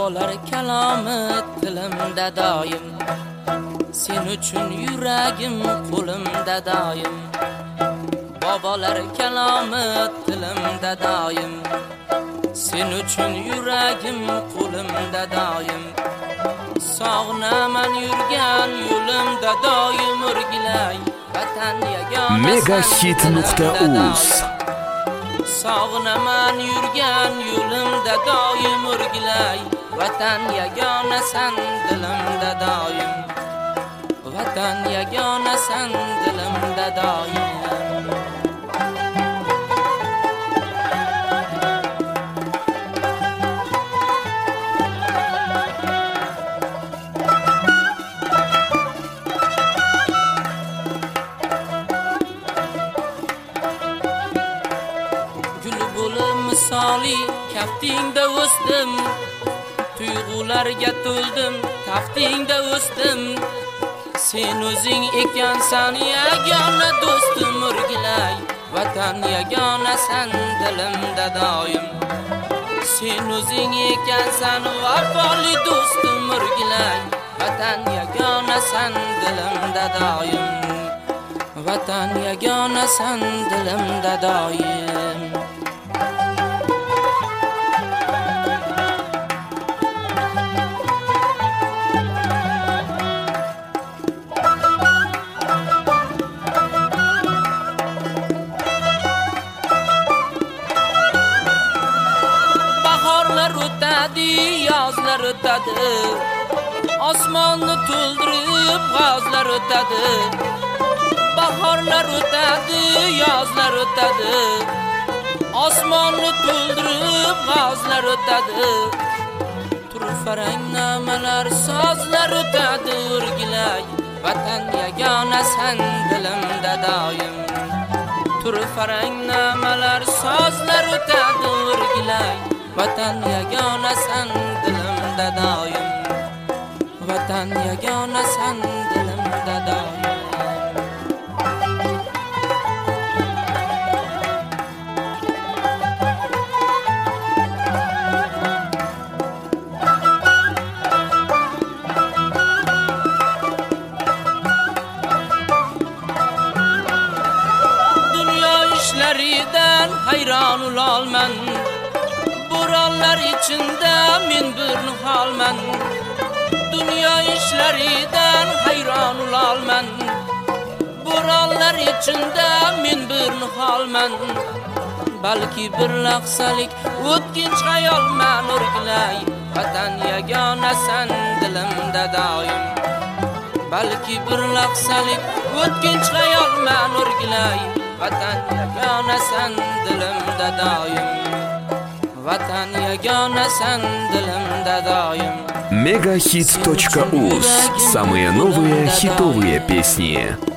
Bobolar kalomi tilimda doim, sen uchun yuragim qo'limda doim. Bobolar kalomi tilimda doim, sen uchun yuragim qo'limda doim. Sog'naman yurgan yo'limda doim o'rgilay, vatan yagona Megahit.uz. Sog'naman yurgan yo'limda doim o'rgilay, vatan yagona san dilimda doim. Vatan yagona san dilimda doim. Misoli kaftingda o'sdim, tuyg'ularga to'ldim, kaftingda o'sdim. Sen o'zing ekansan yagona do'stim o'rgilay, vatan yagona san dilimda doim. Sen o'zing ekansan vafoli do'stim o'rgilay, vatan yagona san dilimda doim. Vatan yagona san dilimda doim. Yozlar o'tadi, osmonni to'ldirib g'ozlar o'tadi. Bahorlar o'tadi, yozlar o'tadi, osmonni to'ldirib g'ozlar o'tadi. Turfarang namalar, sozlar o'tadi o'rgilay, vatan yagona san dilimda doim. Turfarang namalar, sozlar o'tadi o'rgilay, vatan yagona san dilimda doim. Vatan yagona san dilimda doim. Dunyo ishlaridan hayron ulolman, bo'ronlar ichida men bir niholman. Dunyo ishlaridan hayron ulolman, bo'ronlar ichida men bir niholman. Balki bir lahzalik o'tkinchi xayolman o'rgilay, vatan yagona san dilimda doim. Balki bir lahzalik o'tkinchi xayolman o'rgilay, vatan yagona san dilimda doim. Vatan yagona san dilimda doim. Megahit.uz. Самые новые хитовые песни.